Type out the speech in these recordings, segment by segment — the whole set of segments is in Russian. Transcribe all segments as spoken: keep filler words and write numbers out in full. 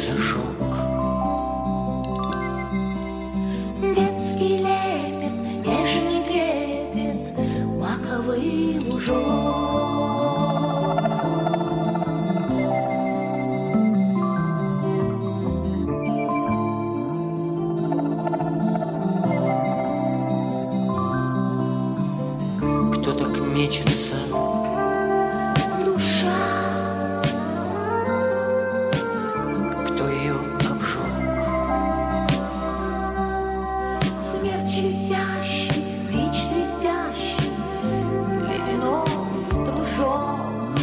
зажег. Детский лепет, нежный трепет, маковый лужок. Кто так мечется? Душа, Кто ее обжег? смерть летящий, бич свистящий, ледяной дружок.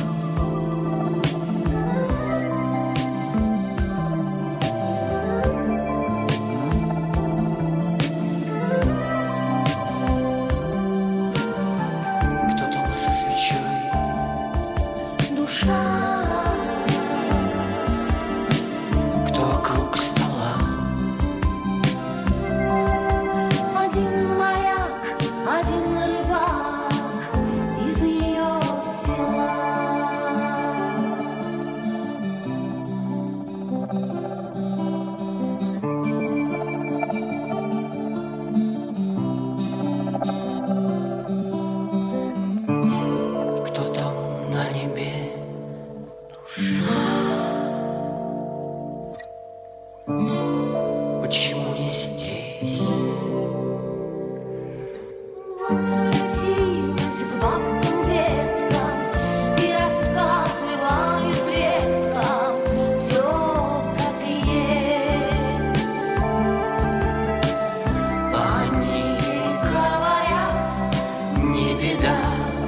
Кто там за свечой? Душа, Кто вокруг стола? один моряк, один рыбак из ее села. Кто там на небе? Почему не здесь? Возвратилась к бабкам, деткам и рассказывает предкам все, как есть. Они Говорят, не беда.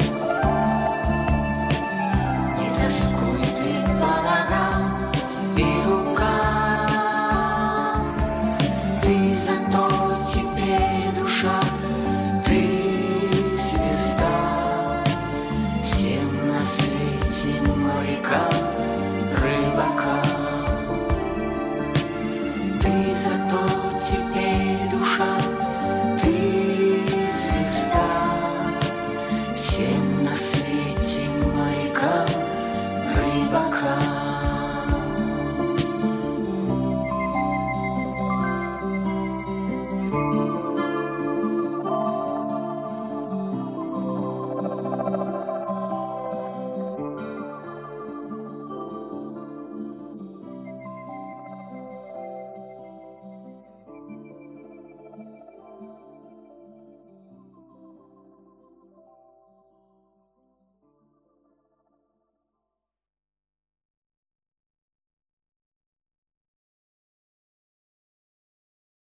не тоскуй ты по ногам И рукам. ты зато Теперь душа, ты звезда. Всем на свете морякам, рыбакам. Ты зато теперь душа, ты звезда. Всем на свете морякам, рыбакам. Thank